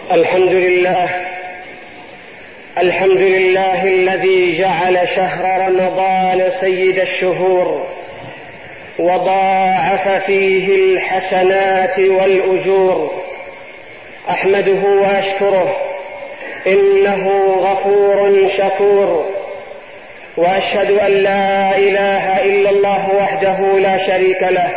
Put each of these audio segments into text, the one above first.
الحمد لله الذي جعل شهر رمضان سيد الشهور وضاعف فيه الحسنات والأجور. أحمده وأشكره إنه غفور شكور، وأشهد أن لا إله إلا الله وحده لا شريك له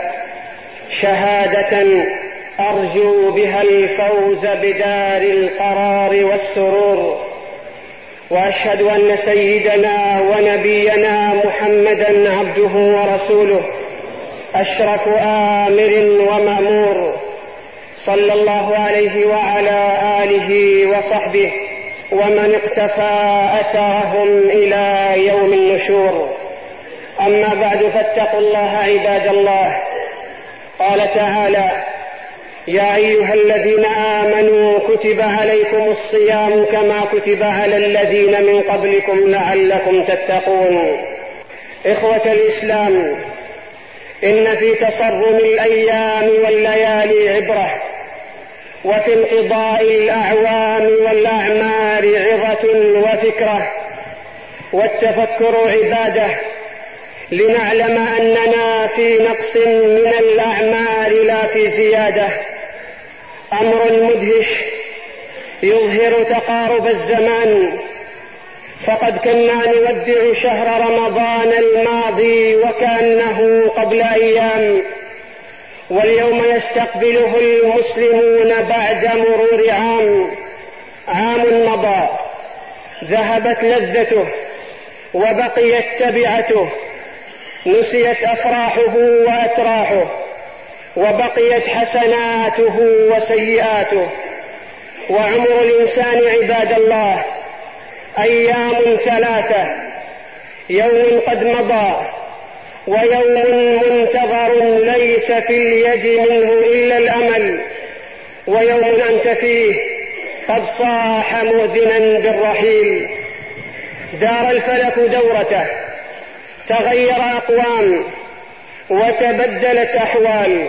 شهادة أرجو بها الفوز بدار القرار والسرور. وأشهد أن سيدنا ونبينا محمدا عبده ورسوله أشرف آمر ومأمور، صلى الله عليه وعلى آله وصحبه ومن اقتفى أثرهم إلى يوم النشور. أما بعد، فاتقوا الله عباد الله. قال تعالى: يا أيها الذين آمنوا كتب عليكم الصيام كما كتب على الذين من قبلكم لعلكم تتقون. إخوة الإسلام، إن في تصرم الأيام والليالي عبرة، وفي انقضاء الأعوام والأعمار عظة وفكرة، والتفكر عبادة، لنعلم أننا في نقص من الأعمار لا في زيادة. أمر مدهش يظهر تقارب الزمان، فقد كنا نودع شهر رمضان الماضي وكأنه قبل أيام، واليوم يستقبله المسلمون بعد مرور عام مضى، ذهبت لذته وبقيت تبعته، نسيت أفراحه وأتراحه، وبقيت حسناته وسيئاته. وعمر الإنسان عباد الله أيام ثلاثة: يوم قد مضى، ويوم منتظر ليس في اليد منه إلا الأمل، ويوم أنت فيه قد صاح مؤذنا بالرحيل. دار الفلك دورته، تغير أقوام وتبدلت أحوال،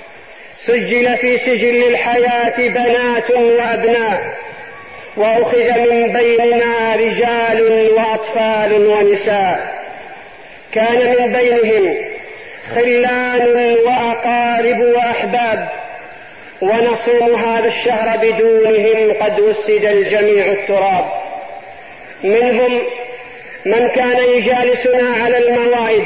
سجل في سجل الحياة بنات وأبناء، وأخذ من بيننا رجال وأطفال ونساء، كان من بينهم خلان وأقارب وأحباب، ونصوم هذا الشهر بدونهم قد وسد الجميع التراب. منهم من كان يجالسنا على الموائد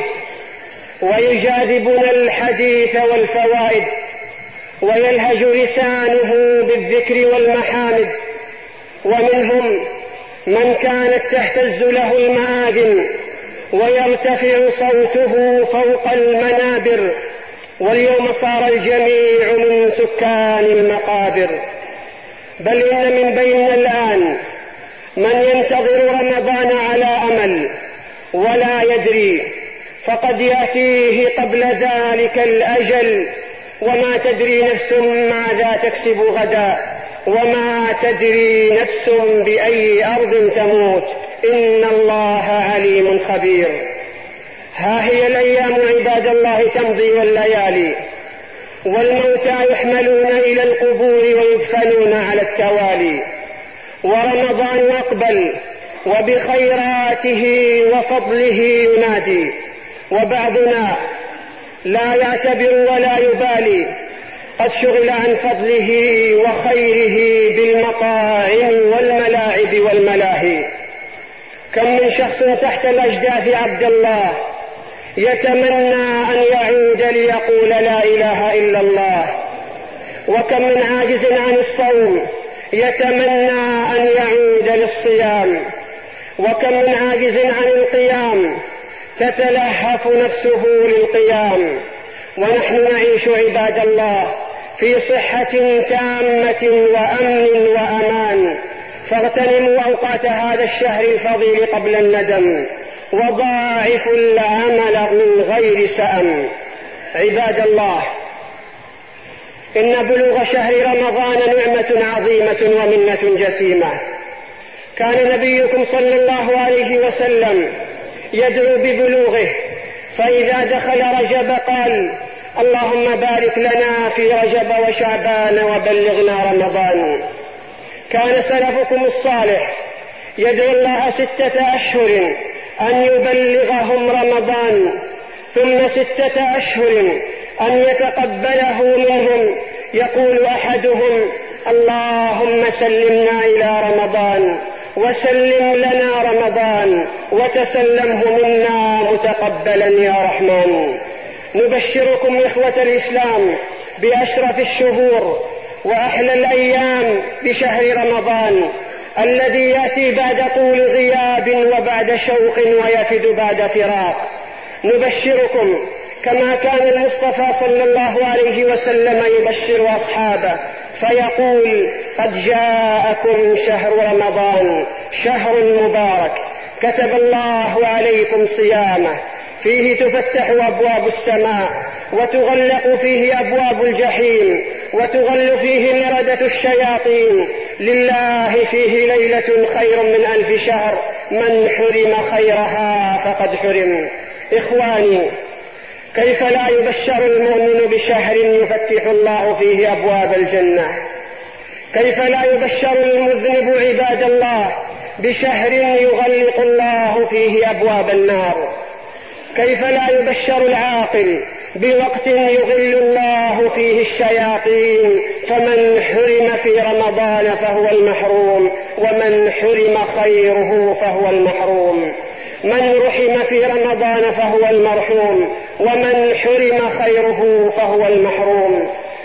ويجاذبنا الحديث والفوائد، ويلهج لسانه بالذكر والمحامد. ومنهم من كانت تهتز له المآذن ويرتفع صوته فوق المنابر، واليوم صار الجميع من سكان المقابر. بل إن من بيننا الآن من ينتظر رمضان على أمل ولا يدري، فقد يأتيه قبل ذلك الأجل، وما تدري نفس ماذا تكسب غدا، وما تدري نفس بأي أرض تموت، إن الله عليم خبير. ها هي الأيام عباد الله تمضي والليالي، والموتى يحملون إلى القبور ويدفنون على التوالي، ورمضان أقبل وبخيراته وفضله ينادي، وبعضنا لا يعتبر ولا يبالي، قد شغل عن فضله وخيره بالمطاعم والملاعب والملاهي. كم من شخص تحت الأجداث عبد الله يتمنى أن يعود ليقول لا إله إلا الله، وكم من عاجز عن الصوم يتمنى أن يعود للصيام، وكم من عاجز عن القيام تتلهف نفسه للقيام. ونحن نعيش عباد الله في صحة تامة وأمن وأمان، فاغتنموا أوقات هذا الشهر الفضيل قبل الندم، وضاعفوا العمل من غير سأم. عباد الله، إن بلوغ شهر رمضان نعمة عظيمة ومنة جسيمة. كان نبيكم صلى الله عليه وسلم يدعو ببلوغه، فإذا دخل رجب قال: اللهم بارك لنا في رجب وشعبان وبلغنا رمضان. كان سلفكم الصالح يدعو الله 6 أشهر أن يبلغهم رمضان، ثم 6 أشهر أن يتقبله منهم. يقول أحدهم: اللهم سلمنا إلى رمضان وسلم لنا رمضان وتسلمه منا متقبلا يا رحمن. نبشركم إخوة الإسلام بأشرف الشهور وأحلى الأيام بشهر رمضان الذي يأتي بعد طول غياب وبعد شوق ويفد بعد فراق. نبشركم كما كان المصطفى صلى الله عليه وسلم يبشر أصحابه فيقول: قد جاءكم شهر رمضان شهر مبارك كتب الله عليكم صيامه، فيه تفتح أبواب السماء وتغلق فيه أبواب الجحيم وتغل فيه مردة الشياطين، لله فيه ليلة خير من 1000 شهر، من حرم خيرها فقد حرم. إخواني، كيف لا يبشر المؤمن بشهر يفتح الله فيه أبواب الجنة؟ كيف لا يبشر المذنب عباد الله بشهر يغلق الله فيه أبواب النار؟ كيف لا يبشر العاقل بوقت يغل الله فيه الشياطين؟ فمن حرم في رمضان فهو المحروم، ومن حرم خيره فهو المحروم. من رحم في رمضان فهو المرحوم، ومن حرم خيره فهو المحروم.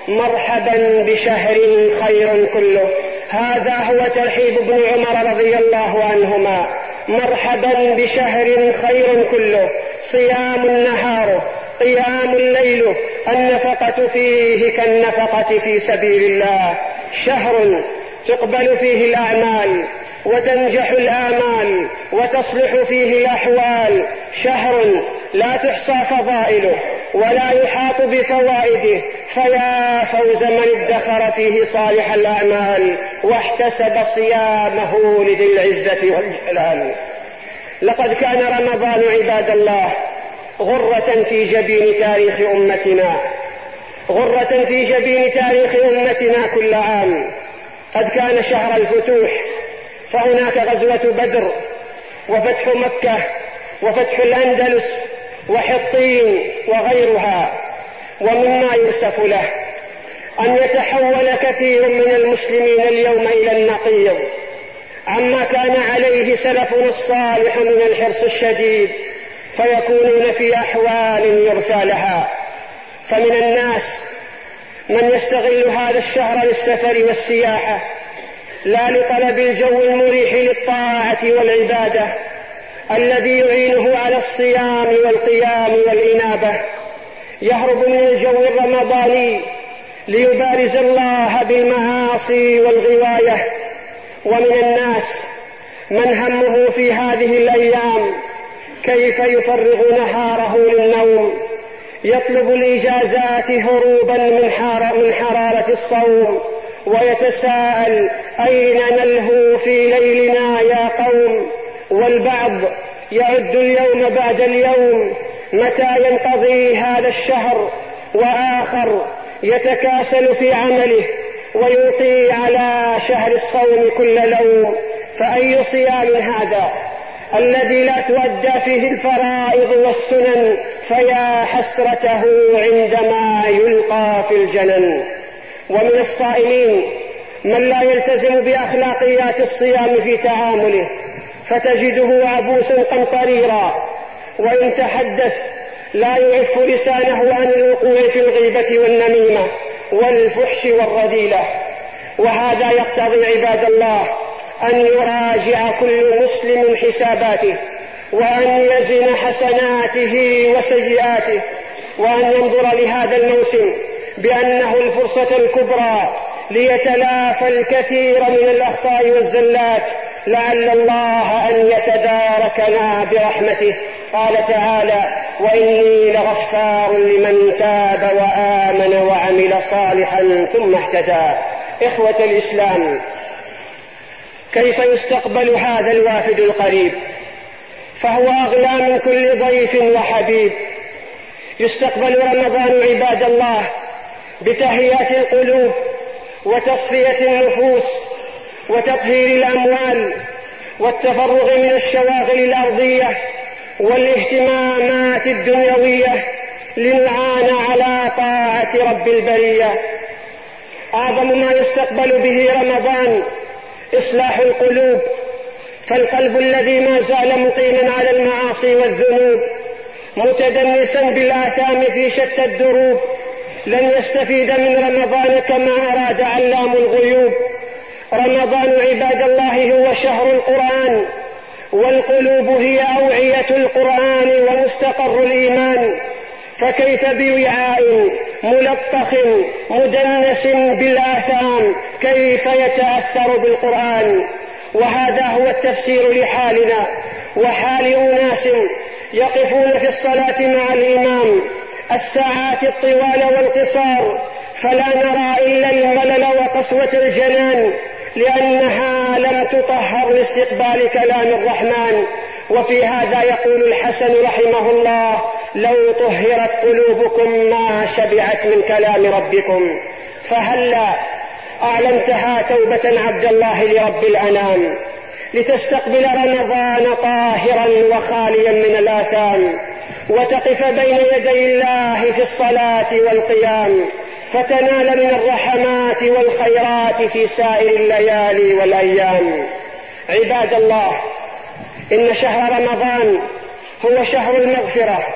مرحبا بشهر خير كله. هذا هو ترحيب ابن عمر رضي الله عنهما. مرحبا بشهر خير كله، صيام النهار، قيام الليل، النفقة فيه كالنفقة في سبيل الله. شهر تقبل فيه الأعمال وتنجح الآمال وتصلح فيه الأحوال. شهر لا تحصى فضائله ولا يحاط بفوائده، فيا فوز من ادخر فيه صالح الأعمال واحتسب صيامه لذي العزة والجلال. لقد كان رمضان عباد الله غرة في جبين تاريخ أمتنا، غرة في جبين تاريخ أمتنا كل عام. قد كان شهر الفتوح، فهناك غزوة بدر وفتح مكة وفتح الأندلس وحطين وغيرها. ومما يؤسف له أن يتحول كثير من المسلمين اليوم إلى النقيض عما كان عليه سلفنا الصالح من الحرص الشديد، فيكونون في أحوال يرثى لها. فمن الناس من يستغل هذا الشهر للسفر والسياحة لا لطلب الجو المريح للطاعة والعبادة الذي يعينه على الصيام والقيام والإنابة، يهرب من الجو الرمضاني ليبارز الله بالمعاصي والغواية. ومن الناس من همه في هذه الأيام كيف يفرغ نهاره للنوم، يطلب الإجازات هروبا من حرارة الصوم، ويتساءل: أين نلهو في ليلنا يا قوم؟ والبعض يعد اليوم بعد اليوم متى ينقضي هذا الشهر، وآخر يتكاسل في عمله ويلقي على شهر الصوم كل لوم. فأي صيام هذا الذي لا تؤدى فيه الفرائض والسنن؟ فيا حسرته عندما يلقى في الجنن. ومن الصائمين من لا يلتزم بأخلاقيات الصيام في تعامله، فتجده عبوسا قمطريرا، وإن تحدث لا يعف لسانه عن الوقوع في الغيبة والنميمة والفحش والرذيلة. وهذا يقتضي عباد الله أن يراجع كل مسلم حساباته، وأن يزن حسناته وسيئاته، وأن ينظر لهذا الموسم بأنه الفرصة الكبرى ليتلافى الكثير من الأخطاء والزلات، لعل الله أن يتداركنا برحمته. قال تعالى: وإني لغفار لمن تاب وآمن وعمل صالحا ثم اهتدى. إخوة الإسلام، كيف يستقبل هذا الوافد القريب؟ فهو أغلى من كل ضيف وحبيب. يستقبل رمضان عباد الله بتهيئة القلوب وتصفية النفوس وتطهير الأموال والتفرغ من الشواغل الأرضية والاهتمامات الدنيوية لنعان على طاعة رب البرية. أعظم ما يستقبل به رمضان إصلاح القلوب، فالقلب الذي ما زال مقيما على المعاصي والذنوب متدنسا بالآثام في شتى الدروب لن يستفيد من رمضان كما أراد علام الغيوب. رمضان عباد الله هو شهر القرآن، والقلوب هي أوعية القرآن ومستقر الإيمان، فكيف بوعاء ملطخ مدنس بالآثام كيف يتأثر بالقرآن؟ وهذا هو التفسير لحالنا وحال أناس يقفون في الصلاة مع الإمام الساعات الطوال والقصار، فلا نرى إلا الملل وقسوة الجنان، لأنها لم تطهر لاستقبال كلام الرحمن. وفي هذا يقول الحسن رحمه الله: لو طهرت قلوبكم ما شبعت من كلام ربكم. فهلا أعلنتها توبة عبد الله لرب الأنام لتستقبل رمضان طاهرا وخاليا من الآثام، وتقف بين يدي الله في الصلاة والقيام، فتنال من الرحمات والخيرات في سائر الليالي والأيام. عباد الله، إن شهر رمضان هو شهر المغفرة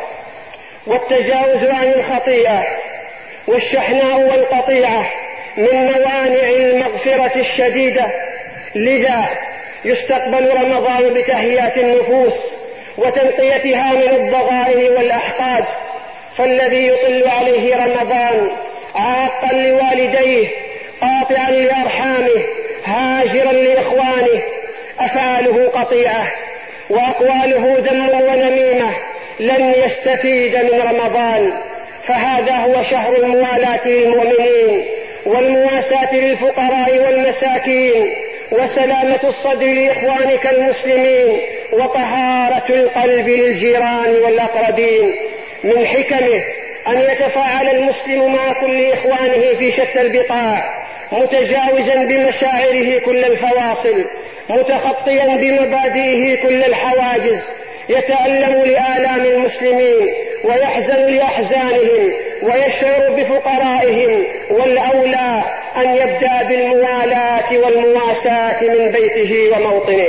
والتجاوز عن الخطيئة والشحناء والقطيعة من موانع المغفرة الشديدة، لذا يستقبل رمضان بتهيئة النفوس وتنقيتها من الضغائن والأحقاد. فالذي يطل عليه رمضان عاقا لوالديه قاطعا لأرحامه هاجرا لإخوانه أفعاله قطيعة وأقواله ذم ونميمة لن يستفيد من رمضان. فهذا هو شهر الموالاة للمؤمنين والمواساة للفقراء والمساكين وسلامة الصدر لإخوانك المسلمين وطهارة القلب للجيران والأقربين. من حكمه أن يتفاعل المسلم مع كل إخوانه في شتى البقاع متجاوزا بمشاعره كل الفواصل، متخطيا بمبادئه كل الحواجز، يتألم لآلام المسلمين ويحزن لأحزانهم ويشعر بفقرائهم، والأولى أن يبدأ بالموالاة والمواساة من بيته وموطنه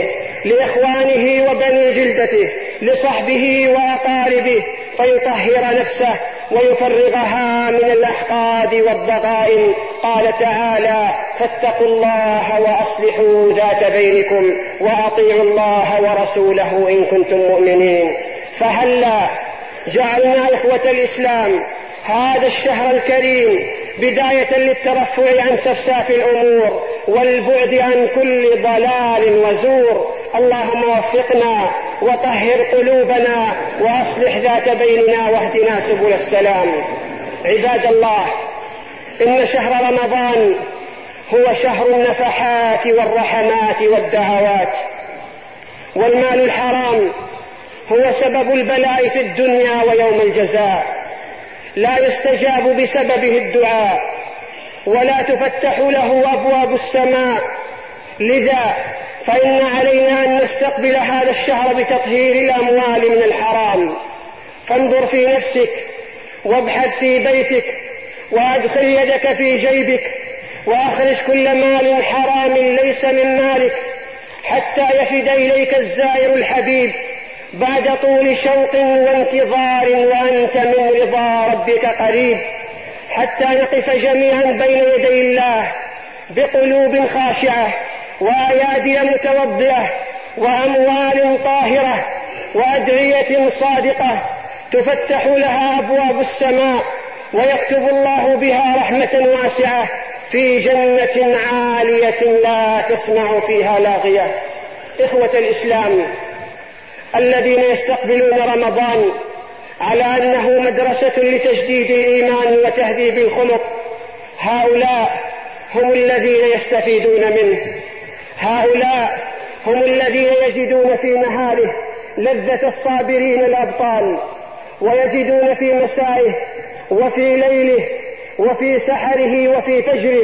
لإخوانه وبني جلدته لصحبه وأقاربه، فيطهر نفسه ويفرغها من الأحقاد والضغائن. قال تعالى: فاتقوا الله وأصلحوا ذات بينكم وأطيعوا الله ورسوله إن كنتم مؤمنين. فهلا جعلنا إخوة الإسلام هذا الشهر الكريم بداية للترفع عن سفساف الأمور والبعد عن كل ضلال وزور. اللهم وفقنا وطهر قلوبنا وأصلح ذات بيننا واهدنا سبل السلام. عباد الله، إن شهر رمضان هو شهر النفحات والرحمات والدعوات، والمال الحرام هو سبب البلاء في الدنيا ويوم الجزاء، لا يستجاب بسببه الدعاء ولا تفتح له أبواب السماء. لذا فإن علينا أن نستقبل هذا الشهر بتطهير الأموال من الحرام. فانظر في نفسك وابحث في بيتك وأدخل يدك في جيبك وأخرج كل مال حرام ليس من مالك حتى يفد إليك الزائر الحبيب بعد طول شوق وانتظار وأنت من رضا ربك قريب، حتى نقف جميعا بين يدي الله بقلوب خاشعة وأيادي متوضئة وأموال طاهرة وأدعية صادقة تفتح لها أبواب السماء ويكتب الله بها رحمة واسعة في جنة عالية لا تسمع فيها لاغية. إخوة الإسلام الذين يستقبلون رمضان على أنه مدرسة لتجديد الإيمان وتهذيب الخلق، هؤلاء هم الذين يستفيدون منه، هؤلاء هم الذين يجدون في نهاره لذة الصابرين الأبطال، ويجدون في مسائه وفي ليله وفي سحره وفي فجره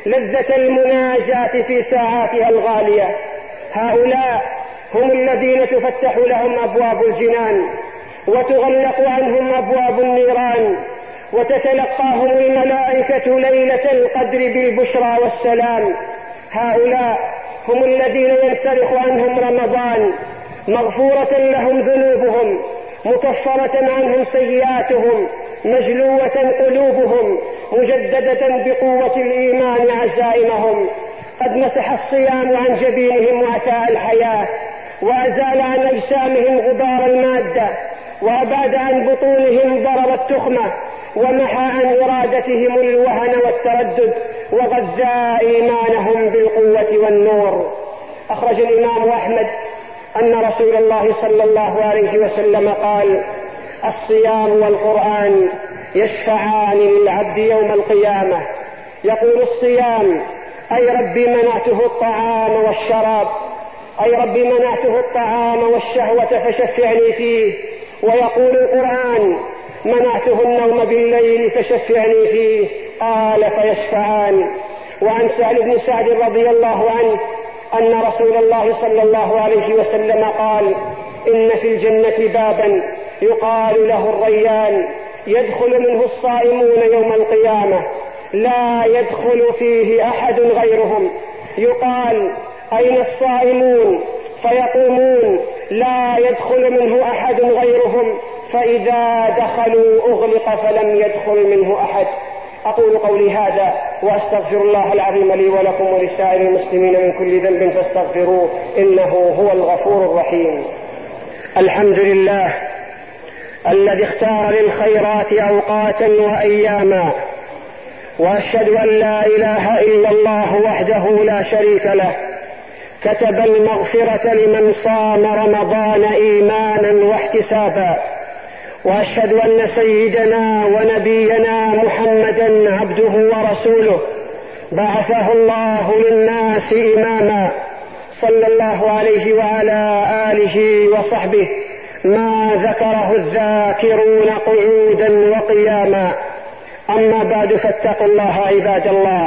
لذة المناجاة في ساعاتها الغالية. هؤلاء هم الذين تفتح لهم أبواب الجنان وتغلق عنهم أبواب النيران، وتتلقاهم الملائكة ليلة القدر بالبشرى والسلام. هؤلاء هم الذين ينسلخ عنهم رمضان مغفورة لهم ذنوبهم، مكفرة عنهم سيئاتهم، مجلوة قلوبهم، مجددة بقوة الإيمان عزائمهم. قد مسح الصيام عن جبينهم وعثاء الحياة، وأزال عن أجسامهم غبار المادة، وأبعد عن بطونهم ضرر التخمة، ومحى عن إرادتهم الوهن والتردد، وغذى إيمانهم بالقوة والنور. أخرج الإمام أحمد أن رسول الله صلى الله عليه وسلم قال: الصيام والقرآن يشفعان للعبد يوم القيامة. يقول الصيام: أي ربي منعته الطعام والشراب، أي ربي منعته الطعام والشهوة فشفعني فيه. ويقول القرآن: منعته النوم بالليل فشفعني فيه، قال: فيشفعان. وعن سهل بن سعد رضي الله عنه أن رسول الله صلى الله عليه وسلم قال: إن في الجنة بابا يقال له الريان، يدخل منه الصائمون يوم القيامة، لا يدخل فيه أحد غيرهم. يقال: أين الصائمون؟ فيقومون: لا يدخل منه أحد غيرهم، فإذا دخلوا أغلق فلم يدخل منه أحد. أقول قولي هذا وأستغفر الله العظيم لي ولكم ولسائر المسلمين من كل ذنب فاستغفروه إنه هو الغفور الرحيم. الحمد لله الذي اختار للخيرات أوقاتا وأياما، وأشهد أن لا إله إلا الله وحده لا شريك له، كتب المغفرة لمن صام رمضان إيمانا واحتسابا. وأشهد أن سيدنا ونبينا محمدا عبده ورسوله، بعثه الله للناس إماما، صلى الله عليه وعلى آله وصحبه ما ذكره الذاكرون قعودا وقياما. أما بعد، فاتقوا الله عباد الله.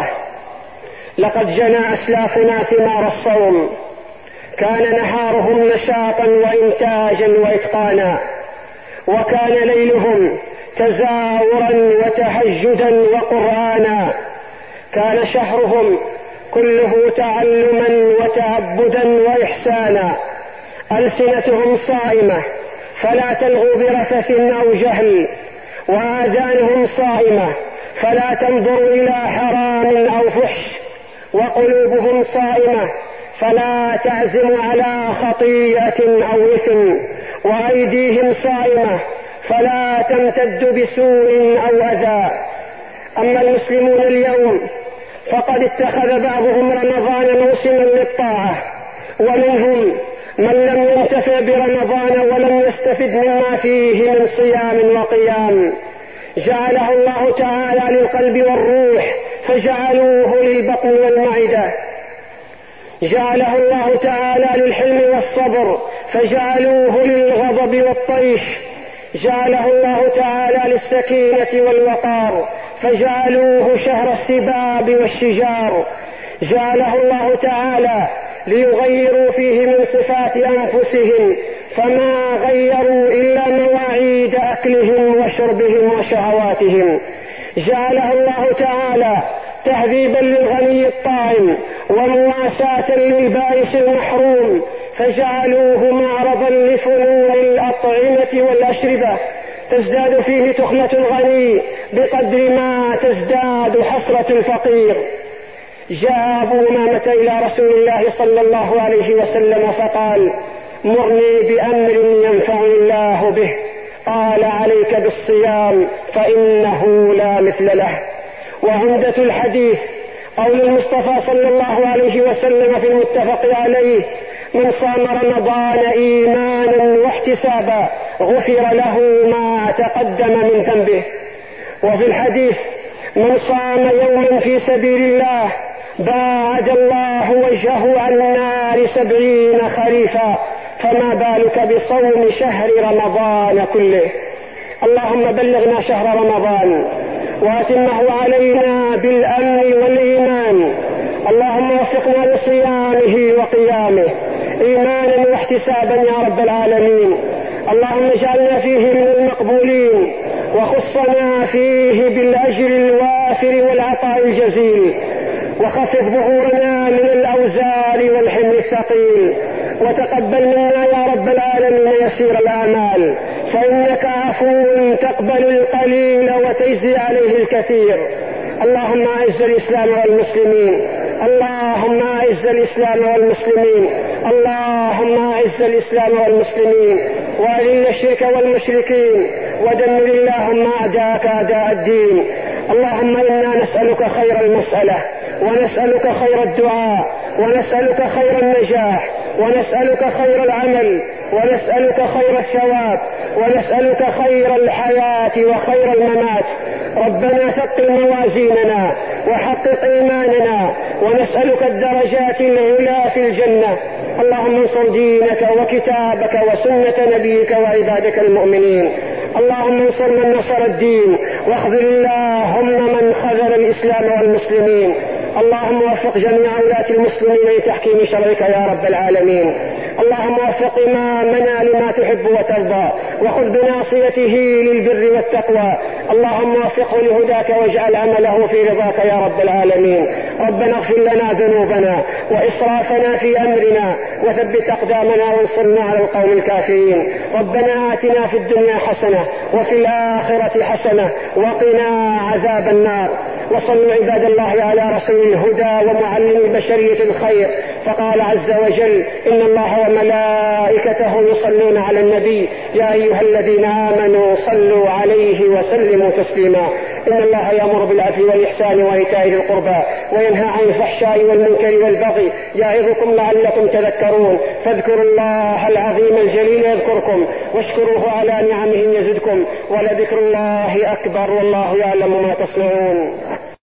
لقد جنى أسلافنا ثمار الصوم، كان نهارهم نشاطا وإنتاجا وإتقانا، وكان ليلهم تزاورا وتهجدا وقرآنا، كان شهرهم كله تعلما وتعبدا وإحسانا. ألسنتهم صائمة فلا تلغوا برفث أو جهل، وآذانهم صائمة فلا تنظر إلى حرام أو فحش، وقلوبهم صائمة فلا تعزم على خطيئة أو إثم، وأيديهم صائمة فلا تمتد بسوء أو أذى. أما المسلمون اليوم فقد اتخذ بعضهم رمضان موسما للطاعة، ومنهم من لم ينتفع برمضان ولم يستفد مما فيه من صيام وقيام، جعله الله تعالى للقلب والروح فجعلوه للبطن والمعدة، جعله الله تعالى للحلم والصبر فجعلوه للغضب والطيش، جعله الله تعالى للسكينة والوقار فجعلوه شهر السباب والشجار، جعله الله تعالى ليغيروا فيه من صفات أنفسهم، فما غيروا إلا مواعيد أكلهم وشربهم وشهواتهم، جعله الله تعالى تهذيبا للغني الطاعم ومواساة للبائس المحروم، فجعلوه معرضا لفنون الأطعمة والأشربة تزداد فيه تخمة الغني بقدر ما تزداد حسرة الفقير. جاء أبو أمامة إلى رسول الله صلى الله عليه وسلم فقال: مرني بأمر ينفعني الله به. قال: عليك بالصيام فإنه لا مثل له. وعمدة الحديث قول المصطفى صلى الله عليه وسلم في المتفق عليه: من صام رمضان إيمانا واحتسابا غفر له ما تقدم من ذنبه. وفي الحديث: من صام يوما في سبيل الله باعد الله وجهه عن النار 70 خريفا، فما بالك بصوم شهر رمضان كله. اللهم بلغنا شهر رمضان وأتمه علينا بالأمن والإيمان. اللهم وفقنا لصيامه وقيامه إيمانا واحتسابا يا رب العالمين. اللهم اجعلنا فيه من المقبولين، وخصنا فيه بالأجر الوافر والعطاء الجزيل، وخفف ظهورنا من الأوزار والحمل الثقيل، وتقبل منا يا رب العالمين يسير الأعمال، فإنك عفو تقبل القليل وتجزي عليه الكثير. اللهم أعز الإسلام والمسلمين، اللهم أعز الإسلام والمسلمين، اللهم أعز الإسلام والمسلمين، وأذل الشرك والمشركين، ودمر اللهم أعداءك أعداء الدين. اللهم إنا نسألك خير المسألة، ونسألك خير الدعاء، ونسألك خير النجاح، ونسألك خير العمل، ونسألك خير الثواب، ونسألك خير الحياة وخير الممات. ربنا ثقل موازيننا وحقق إيماننا، ونسألك الدرجات العلى في الجنة. اللهم انصر دينك وكتابك وسنة نبيك وعبادك المؤمنين. اللهم انصر من نصر الدين، واخذل اللهم من خذل الإسلام والمسلمين. اللهم وفق جميع ولاة المسلمين لتحكيم شرعك يا رب العالمين. اللهم وفق إمامنا لما تحب وترضى، وخذ بناصيته للبر والتقوى. اللهم وفقه لهداك واجعل عمله في رضاك يا رب العالمين. ربنا اغفر لنا ذنوبنا وإسرافنا في أمرنا، وثبت أقدامنا وانصرنا على القوم الكافرين. ربنا آتنا في الدنيا حسنة وفي الآخرة حسنة وقنا عذاب النار. وصلوا عباد الله على رسول الهدى ومعلم البشرية الخير، فقال عز وجل: إن الله وملائكته يصلون على النبي يا أيها الذين آمنوا صلوا عليه وسلموا تسليما. إن الله يأمر بالعدل والإحسان وإيتاء ذي القربى وينهى عن الفحشاء والمنكر والبغي يعظكم لعلكم تذكرون. فاذكروا الله العظيم الجليل يذكركم، واشكروه على نعمه يزدكم، ولذكر الله أكبر والله يعلم ما تصنعون.